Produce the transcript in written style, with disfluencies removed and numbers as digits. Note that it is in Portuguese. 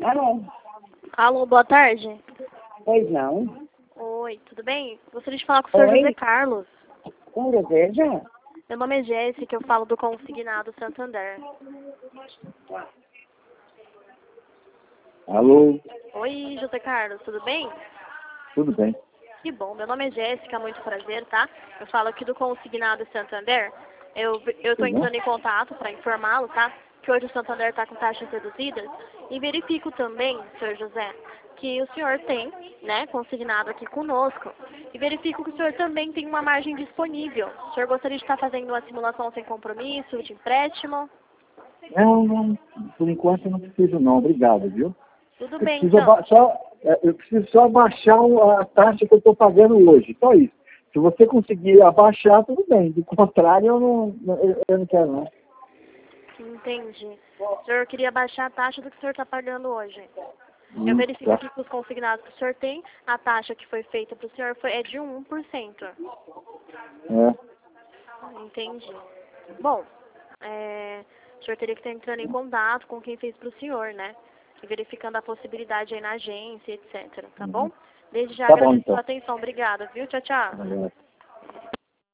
Alô? Alô, boa tarde. Pois não. Oi, tudo bem? Gostaria de falar com o senhor Oi? José Carlos. Com deseja? Meu nome é Jéssica, eu falo do Consignado Santander. Alô, Oi, José Carlos, tudo bem? tudo bem? Que bom, meu nome é Jéssica, muito prazer, tá? Eu falo aqui do Consignado Santander. Eu tô Tudo bem? entrando em contato para informá-lo, tá? Que hoje o Santander está com taxas reduzidas. E verifico também, senhor José, que o senhor tem, né, consignado aqui conosco. E verifico que o senhor também tem uma margem disponível. O senhor gostaria de estar fazendo uma simulação sem compromisso, de empréstimo? Não, por enquanto eu não preciso não, obrigado, viu? Tudo Eu bem, preciso, então. eu preciso só abaixar a taxa que eu estou pagando hoje, só isso. Se você conseguir abaixar, tudo bem. Do contrário, eu não quero não. Entendi. O senhor queria baixar a taxa do que o senhor está pagando hoje. Eu verifico Tá. aqui que os consignados que o senhor tem, a taxa que foi feita para o senhor é de 1%. Entendi. Bom, o senhor teria que estar entrando em contato com quem fez para o senhor, né? E verificando a possibilidade aí na agência, etc. Tá bom? Desde já Tá bom, agradeço a então. sua atenção. Obrigada, viu? Tchau, tchau.